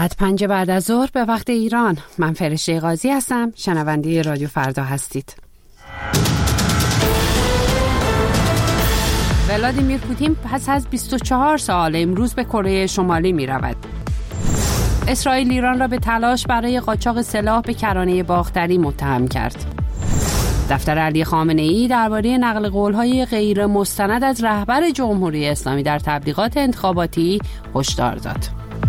از 5 بعد از ظهر به وقت ایران. من فرشته قاضی هستم. شنونده رادیو فردا هستید. ولادیمیر پوتین پس از 24 سال امروز به کره شمالی می رود. اسرائیل ایران را به تلاش برای قاچاق سلاح به کرانه باختری متهم کرد. دفتر علی خامنه‌ای درباره نقل قول‌های غیر مستند از رهبر جمهوری اسلامی در تبلیغات انتخاباتی هشدار داد.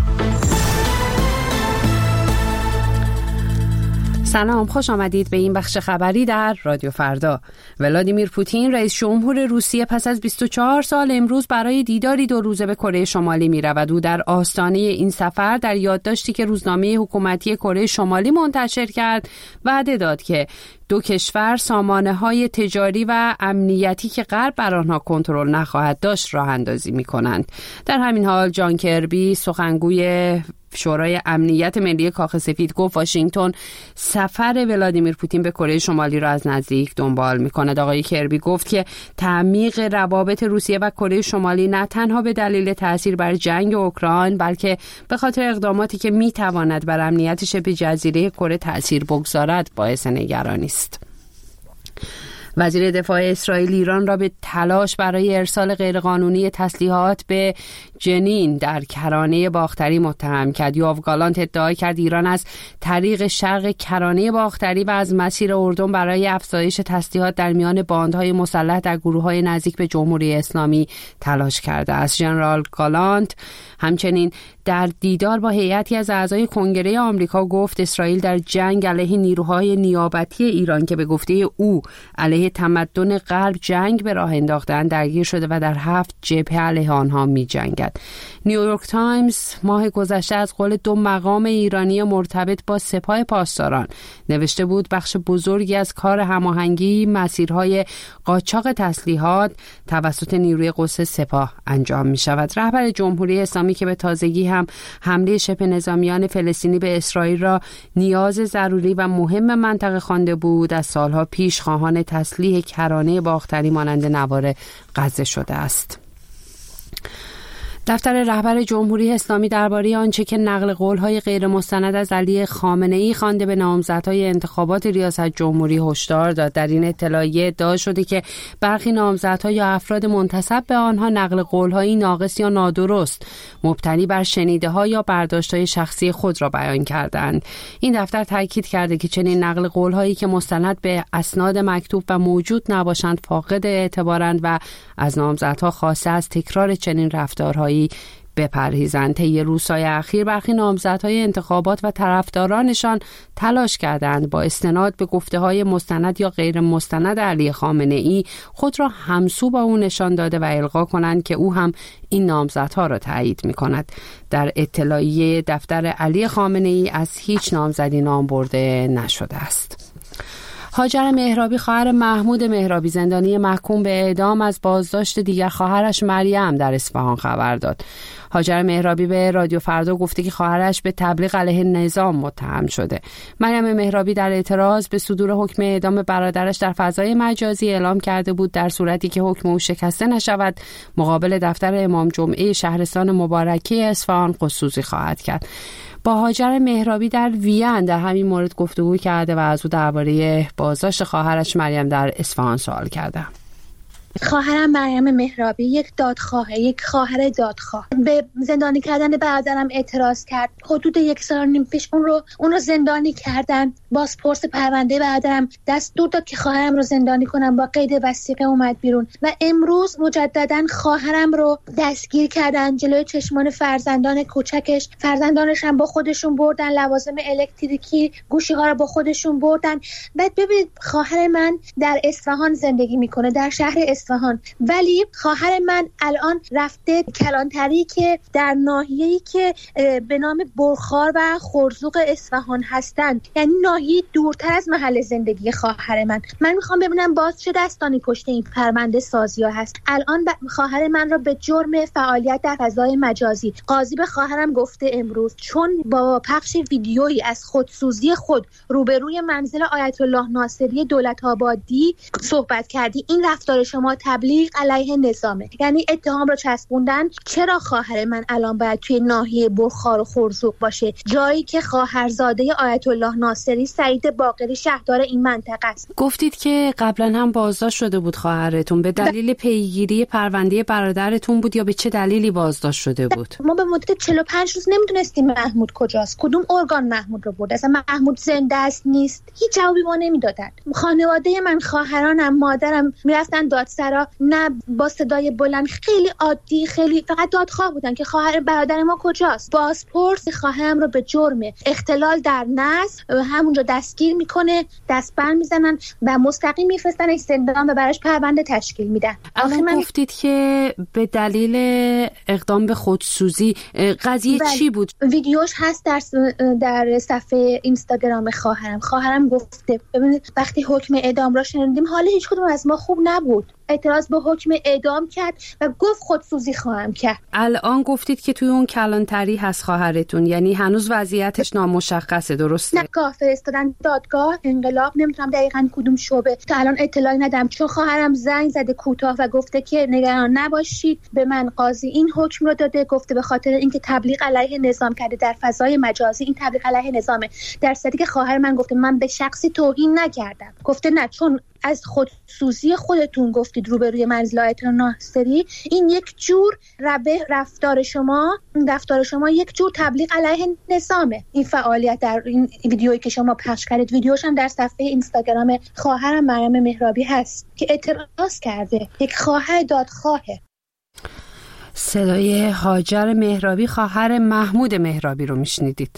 سلام، خوش آمدید به این بخش خبری در رادیو فردا. ولادیمیر پوتین رئیس جمهور روسیه پس از 24 سال امروز برای دیداری 2 روزه به کره شمالی می رود. او در آستانه این سفر در یادداشتی که روزنامه حکومتی کره شمالی منتشر کرد وعده داد که 2 کشور سامانه‌های تجاری و امنیتی که غرب بر آنها کنترل نخواهد داشت راه اندازی می‌کنند. در همین حال جان کربی سخنگوی شورای امنیت ملی کاخ سفید گفت واشنگتن سفر ولادیمیر پوتین به کره شمالی را از نزدیک دنبال می‌کند. آقای کربی گفت که تعمیق روابط روسیه و کره شمالی نه تنها به دلیل تأثیر بر جنگ اوکراین بلکه به خاطر اقداماتی که می‌تواند بر امنیت شبه جزیره کره تأثیر بگذارد باعث نگرانی است. وزیر دفاع اسرائیل ایران را به تلاش برای ارسال غیرقانونی تسلیحات به جنین در کرانه باختری متهم کرد. یوآف گالانت ادعا کرد ایران از طریق شرق کرانه باختری و از مسیر اردن برای افزایش تسلیحات در میان باندهای مسلح در گروه‌های نزدیک به جمهوری اسلامی تلاش کرده است. ژنرال گالانت همچنین در دیدار با هیئتی از اعضای کنگره آمریکا گفت اسرائیل در جنگ علیه نیروهای نیابتی ایران که به گفته او علیه تمدن غرب جنگ به راه انداختند درگیر شده و در 7 جبهه علیه آنها می‌جنگد. نیویورک تایمز ماه گذشته از قول 2 مقام ایرانی مرتبط با سپاه پاسداران نوشته بود بخش بزرگی از کار هماهنگی مسیرهای قاچاق تسلیحات توسط نیروی قدس سپاه انجام می‌شود. رهبر جمهوری اسلامی که به تازگی هم حمله شبه نظامیان فلسطینی به اسرائیل را نیاز ضروری و مهم منطقه خوانده بود، از سالها پیش خواهان تسلیح کرانه باختری مانند نوار غزه شده است. دفتر رهبر جمهوری اسلامی درباره آنچه که نقل قول‌های غیر مستند از علی خامنه‌ای خوانده به نامزدهای انتخابات ریاست جمهوری هشدار داد. در این اطلاعیه ادعا شده که برخی نامزدها یا افراد منتسب به آنها نقل قول‌های ناقص یا نادرست مبتنی بر شنیده‌ها یا برداشت‌های شخصی خود را بیان کردند. این دفتر تاکید کرده که چنین نقل قول‌هایی که مستند به اسناد مکتوب و موجود نباشند فاقد اعتبارند و از نامزدها خواسته از تکرار چنین رفتارهایی بپرهیزند. طی روزهای اخیر برخی نامزدهای انتخابات و طرفدارانشان تلاش کردند با استناد به گفته‌های مستند یا غیر مستند علی خامنه‌ای خود را همسو با او نشان داده و القا کنند که او هم این نامزدها را تایید می‌کند. در اطلاعیه دفتر علی خامنه‌ای از هیچ نامزدی نام برده نشده است. هاجر مهرابی خواهر محمود مهرابی زندانی محکوم به اعدام از بازداشت دیگر خواهرش مریم در اصفهان خبر داد. هاجر مهرابی به رادیو فردا گفته که خواهرش به تبلیغ علیه نظام متهم شده. مریم مهرابی در اعتراض به صدور حکم اعدام برادرش در فضای مجازی اعلام کرده بود در صورتی که حکم او شکسته نشود مقابل دفتر امام جمعه شهرستان مبارکه اصفهان خصوصی خواهد کرد. با هاجر مهرابی در وین در همین مورد گفتگو کرده و از او درباره بازداشت خواهرش مریم در اصفهان سوال کرده. خواهرم مریم مهرابی یک خواهر دادخواه به زندانی کردن برادرم اعتراض کرد. حدود 1.5 سال پیش اون رو زندانی کردن. بازپرس پرونده برادرم دستور داد که خواهرم رو زندانی کنن، با قید وثیقه اومد بیرون و امروز مجددا خواهرم رو دستگیر کردن جلوی چشمان فرزندان کوچکش. فرزندانش هم با خودشون بردن لوازم الکتریکی، گوشی ها رو با خودشون بردن. بعد ببینید خواهر من در اصفهان زندگی میکنه، در شهر اصفهان، ولی خواهر من الان رفته کلانتری که در ناحیه‌ای که به نام برخار و خرزوق اصفهان هستند، یعنی ناحیه دورتر از محل زندگی خواهر من میخوام ببینم باز چه دستانی پشت این پرونده سازی‌ها هست. الان خواهر من را به جرم فعالیت در فضای مجازی قاضی به خواهرم گفته امروز چون با پخش ویدیویی از خودسوزی خود روبروی منزل آیت الله ناصری دولت آبادی صحبت کردی، این رفتار شما شما تبلیغ علیه نظامه. یعنی اتهام رو چسبوندن چرا خواهر من الان باید توی ناحیه بخار و خرزوق باشه، جایی که خواهرزاده آیت الله ناصری سعید باقری شهردار این منطقه است. گفتید که قبلا هم بازداشت شده بود خواهرتون، به دلیل پیگیری پرونده برادرتون بود یا به چه دلیلی بازداشت شده بود؟ ما به مدت 45 روز نمیدونستیم محمود کجاست، کدوم ارگان محمود رو برده، اصلا محمود زنده است نیست، هیچ جوابی ما نمیدادن. خانواده من، خواهرانم، مادرم میرفتن دادسرا، نه با صدای بلند، خیلی عادی، خیلی فقط دادخواه بودن که خواهر برادر ما کجاست. بازپرس خواهرم رو به جرم اختلال در نسل همونجا دستگیر میکنه، دستبند میزنن و مستقیم میفرستنش زندان و براش پرونده تشکیل میدن. من گفتید که به دلیل اقدام به خودسوزی، قضیه چی بود؟ ویدیوش هست در صفحه اینستاگرام خواهرم گفته ببینید وقتی حکم اعدام را شنیدیم حال هیچ کدوم از ما خوب نبود، اعتراض به حکم اعدام کرد و گفت خودسوزی خواهم کرد. الان گفتید که توی اون کلانتری هست خواهرتون، یعنی هنوز وضعیتش نامشخصه، درسته؟ نه، فرستادن دادگاه انقلاب، نمیتونم دقیقاً کدوم شعبه تا الان اطلاعی ندم، چون خواهرم زنگ زده کوتاه و گفته که نگران نباشید، به من قاضی این حکم رو داده، گفته به خاطر اینکه تبلیغ علیه نظام کرده در فضای مجازی، این تبلیغ علیه نظامه. در صورتی که خواهر من گفته من به شخصی توهین نکردم، گفته نه، چون از خودسوزی خودتون گفتید روبروی منزل آیت الله ناصری، این یک جور رفتار شما یک جور تبلیغ علیه نظامه. این فعالیت در این ویدیویی که شما پخش کردید، ویدیوش هم در صفحه اینستاگرام خواهرم مریم مهرابی هست که اعتراض کرده، یک خواهر دادخواهه. صدای هاجر مهرابی، خواهر محمود مهرابی رو میشنیدید.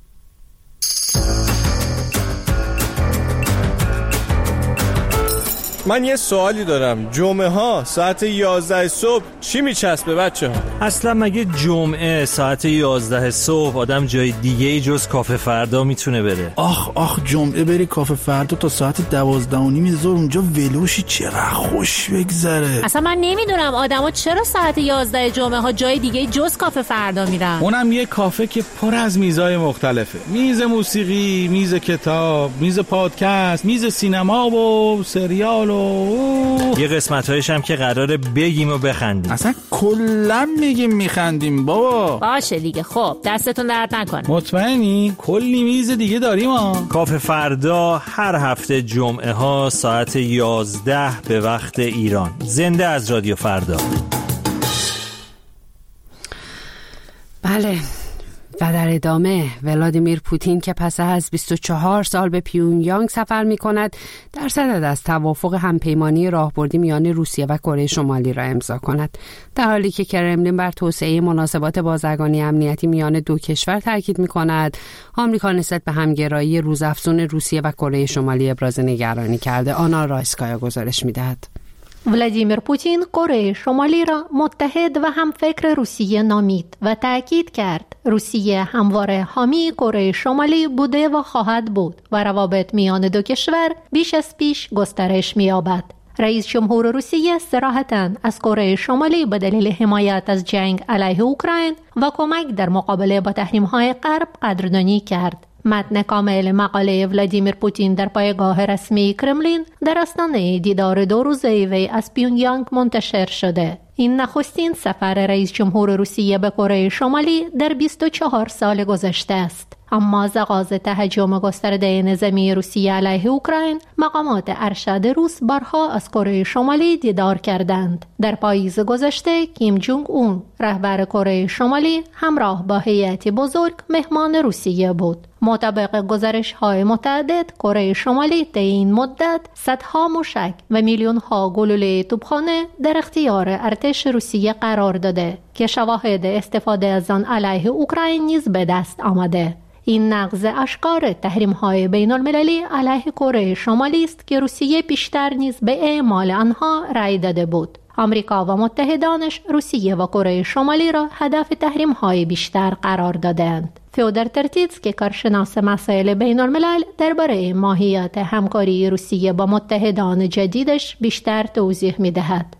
من یه سوالی دارم، جمعه ها ساعت 11 صبح چی میچسبه بچه ها؟ اصلا مگه جمعه ساعت 11 صبح آدم جای دیگه جز کافه فردا میتونه بره؟ آخ جمعه بری کافه فردا تا ساعت 12:30 ظهر اونجا ولوشی، چقدر خوش بگذره. اصلا من نمیدونم آدما چرا ساعت 11 جمعه ها جای دیگه جز کافه فردا میرن. اونم یه کافه که پر از میزای مختلفه، میز موسیقی، میز کتاب، میز پادکست، میز سینما و سریال. یه قسمت‌هایش هم که قراره بگیم و بخندیم. اصلا کلا میگیم میخندیم بابا. باشه دیگه، خب دستتون درد نکنه. مطمئنی؟ کلی میز دیگه داریم ها. کافه فردا هر هفته جمعه ها ساعت 11 به وقت ایران. زنده از رادیو فردا. بله. و در ادامه ولادیمیر پوتین که پس از 24 سال به پیونگیانگ سفر می کند در صدد از توافق همپیمانی راهبردی میان روسیه و کره شمالی را امضا کند، در حالی که کرملین بر توسعه مناسبات بازرگانی امنیتی میان دو کشور تاکید می کند. آمریکا نسبت به همگرایی روزافزون روسیه و کره شمالی ابراز نگرانی کرده. آنا رایسکایا گزارش می دهد. ولادیمیر پوتین کره شمالی را متحد و همفکر روسیه نامید و تأکید کرد روسیه همواره حامی کره شمالی بوده و خواهد بود و روابط میان دو کشور بیش از پیش گسترش می‌یابد. رئیس جمهور روسیه صراحتاً از کره شمالی به دلیل حمایت از جنگ علیه اوکراین و کمک در مقابله با تحریم‌های غرب قدردانی کرد. متن کامل مقاله ولادیمیر پوتین در پایگاه رسمی کرملین در آستانه دیدار 2 روزه وی از پیونگیانگ منتشر شده. این نخستین سفر رئیس جمهور روسیه به کره شمالی در 24 سال گذشته است. اما از آغاز تهاجم گسترده نظامی روسیه علیه اوکراین، مقامات ارشد روس بارها از کره شمالی دیدار کردند. در پاییز گذشته کیم جونگ اون، رهبر کره شمالی، همراه با هیئتی بزرگ مهمان روسیه بود. مطابق گزارش‌های متعدد، کره شمالی طی این مدت صدها موشک و میلیون‌ها گلوله توپخانه در اختیار ارتش روسیه قرار داده که شواهد استفاده از آن علیه اوکراین نیز به دست آمده. این نقض اشکار تحریم‌های بین‌المللی علیه کره شمالی است که روسیه پیشتر نیز به اعمال آنها رأی داده بود. آمریکا و متحدانش روسیه و کره شمالی را هدف تحریم‌های بیشتر قرار دادند. فیودر ترتیتسکی، کارشناس مسائل بین‌الملل، درباره ماهیت همکاری روسیه با متحدان جدیدش بیشتر توضیح می‌دهد.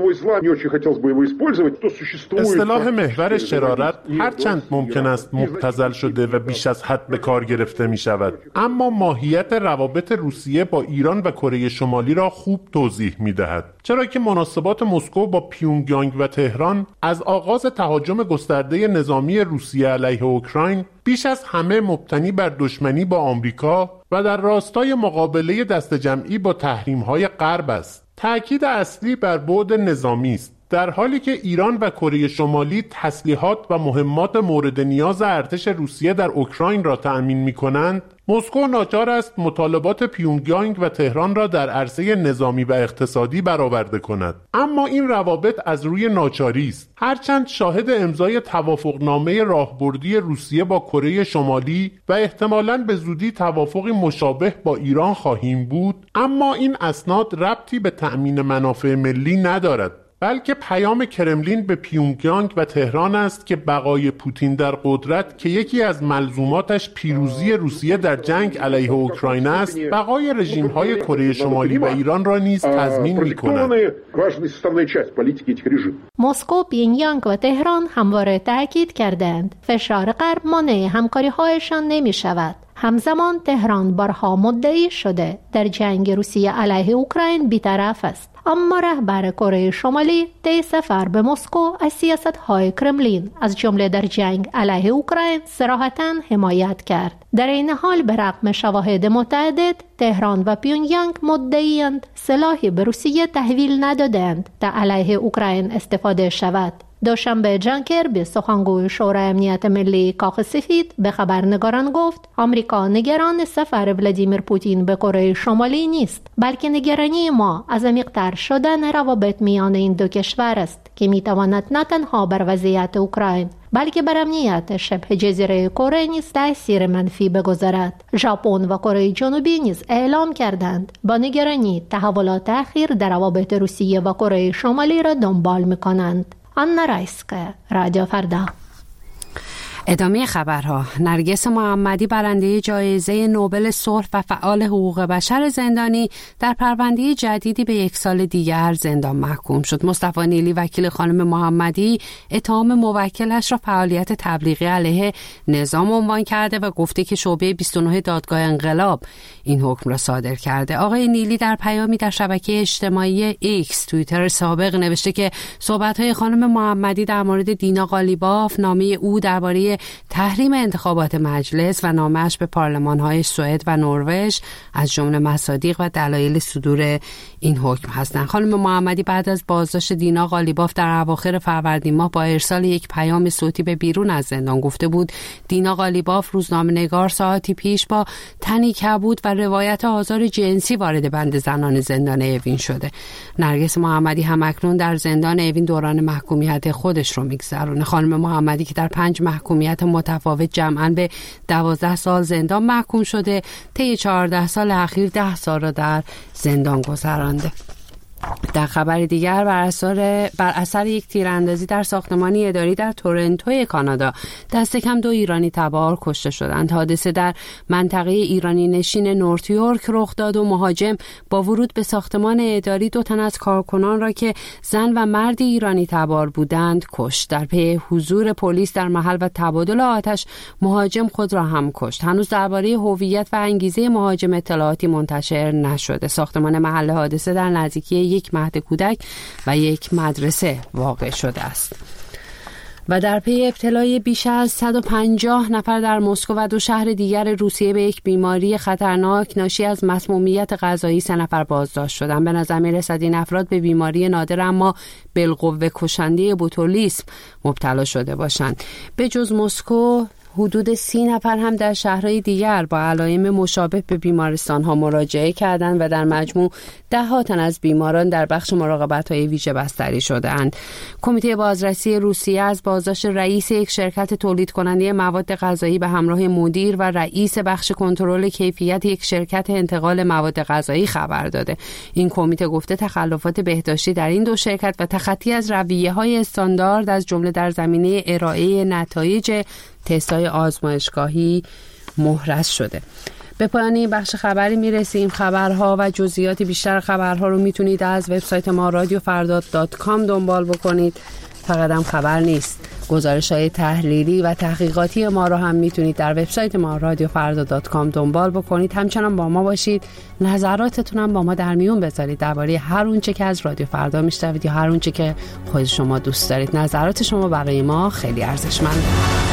اصطلاح محور شرارت هرچند ممکن است مبتذل شده و بیش از حد به کار گرفته می‌شود، اما ماهیت روابط روسیه با ایران و کره شمالی را خوب توضیح می‌دهد. چرا که مناسبات مسکو با پیونگیانگ و تهران از آغاز تهاجم گسترده نظامی روسیه علیه اوکراین بیش از همه مبتنی بر دشمنی با آمریکا و در راستای مقابله دسته‌جمعی با تحریم‌های غرب است. تأکید اصلی بر بعد نظامی است. در حالی که ایران و کره شمالی تسلیحات و مهمات مورد نیاز ارتش روسیه در اوکراین را تأمین می‌کنند، مسکو ناچار است مطالبات پیونگیانگ و تهران را در عرصه نظامی و اقتصادی برآورده کند. اما این روابط از روی ناچاری است. هرچند شاهد امضای توافقنامه راهبردی روسیه با کره شمالی و احتمالاً به زودی توافقی مشابه با ایران خواهیم بود، اما این اسناد ربطی به تأمین منافع ملی ندارد، بلکه پیام کرملین به پیونگیانگ و تهران است که بقای پوتین در قدرت که یکی از ملزوماتش پیروزی روسیه در جنگ علیه اوکراین است، بقای رژیم‌های کره شمالی و ایران را نیز تضمین می‌کند. مسکو، پیونگیانگ و تهران همواره تاکید کردند فشار غرب مانع همکاری‌هایشان نمی‌شود. همزمان تهران بارها مدعی شده در جنگ روسیه علیه اوکراین بی‌طرف است. اما رهبر کره شمالی طی سفر به مسکو از سیاست‌های کرملین از جمله در جنگ علیه اوکراین صراحتاً حمایت کرد. در این حال به رغم شواهد متعدد، تهران و پیونگیانگ مدعی‌اند سلاحی به روسیه تحویل ندادند تا علیه اوکراین استفاده شود. دوشنبه جان کربی، سخنگوی شورای امنیت ملی کاخ سفید، به خبرنگاران گفت آمریکا نگران سفر ولادیمیر پوتین به کره شمالی نیست، بلکه نگرانی ما از عمیق‌تر شدن روابط میان این دو کشور است که میتواند نه تنها بر وضعیت اوکراین بلکه بر امنیت شبه جزیره کره نیز تأثیر منفی بگذارد. ژاپن و کره جنوبی نیز اعلام کردند با نگرانی تحولات اخیر در روابط روسیه و کره شمالی را دنبال می‌کنند. آنا رایسکه، رادیو فردا. ادامه خبرها. نرگس محمدی، برنده جایزه نوبل صلح و فعال حقوق بشر زندانی، در پرونده جدیدی به 1 سال دیگر زندان محکوم شد. مصطفی نیلی، وکیل خانم محمدی، اتهام موکلش را فعالیت تبلیغی علیه نظام عنوان کرده و گفته که شعبه 29 دادگاه انقلاب این حکم را صادر کرده. آقای نیلی در پیامی در شبکه اجتماعی ایکس، توییتر سابق، نوشته که صحبت‌های خانم محمدی در مورد دینا قالیباف، نامه او درباره تحریم انتخابات مجلس و نامه‌اش به پارلمان‌های سوئد و نروژ از جمله مصادیق و دلایل صدور این حکم هستند. خانم محمدی بعد از بازداشت دینا قالیباف در اواخر فروردین ماه با ارسال یک پیام صوتی به بیرون از زندان گفته بود دینا قالیباف، روزنامه‌نگار، ساعتی پیش با تنی کبود و روایت آزار جنسی وارد بند زنان زندان اوین شده. نرگس محمدی هم اکنون در زندان اوین دوران محکومیت خودش رو میگذرونه. خانم محمدی که در 5 محکومیت متفاوت جمعاً به 12 سال زندان محکوم شده، طی 14 سال اخیر 10 سال را در زندان گذرانده. در خبر دیگر، بر اثر یک تیراندازی در ساختمانی اداری در تورنتو کانادا، دست کم 2 ایرانی تبار کشته شدند. حادثه در منطقه ایرانی نشین نورت یورک رخ داد و مهاجم با ورود به ساختمان اداری 2 تن از کارکنان را که زن و مرد ایرانی تبار بودند کشت. در پی حضور پلیس در محل و تبادل آتش، مهاجم خود را هم کشت. هنوز درباره هویت و انگیزه مهاجم اطلاعاتی منتشر نشده. ساختمان محل حادثه در نزدیکی یک مهد کودک و یک مدرسه واقع شده است. و در پی ابتلای بیش از 150 نفر در مسکو و 2 شهر دیگر روسیه به یک بیماری خطرناک ناشی از مسمومیت غذایی 3 نفر بازداشت شدند. به نظر می‌رسد این افراد به بیماری نادر اما بالقوه کشنده بوتولیسم مبتلا شده باشند. به جز مسکو، حدود 30 نفر هم در شهرهای دیگر با علائم مشابه به بیمارستان‌ها مراجعه کردند و در مجموع 10 تن از بیماران در بخش مراقبت‌های ویژه بستری شده‌اند. کمیته بازرسی روسیه از بازداشت رئیس یک شرکت تولید کننده مواد غذایی به همراه مدیر و رئیس بخش کنترل کیفیت یک شرکت انتقال مواد غذایی خبر داده. این کمیته گفته تخلفات بهداشتی در این 2 شرکت و تخطی از رویه‌های استاندارد از جمله در زمینه ارائه نتایج تست‌های آزمایشگاهی محرز شده. به پایان این بخش خبری میرسیم. خبرها و جزئیات بیشتر خبرها رو میتونید از وبسایت ما رادیوفردا.com دنبال بکنید. فقط هم خبر نیست. گزارش‌های تحلیلی و تحقیقاتی ما رو هم میتونید در وبسایت ما radiofarda.com دنبال بکنید. همچنان با ما باشید. نظراتتون هم با ما در میون بذارید درباره هر اونچه که از رادیو فردا میشنوید یا هر اونچه که خود شما دوست دارید. نظرات شما برای ما خیلی ارزشمنده.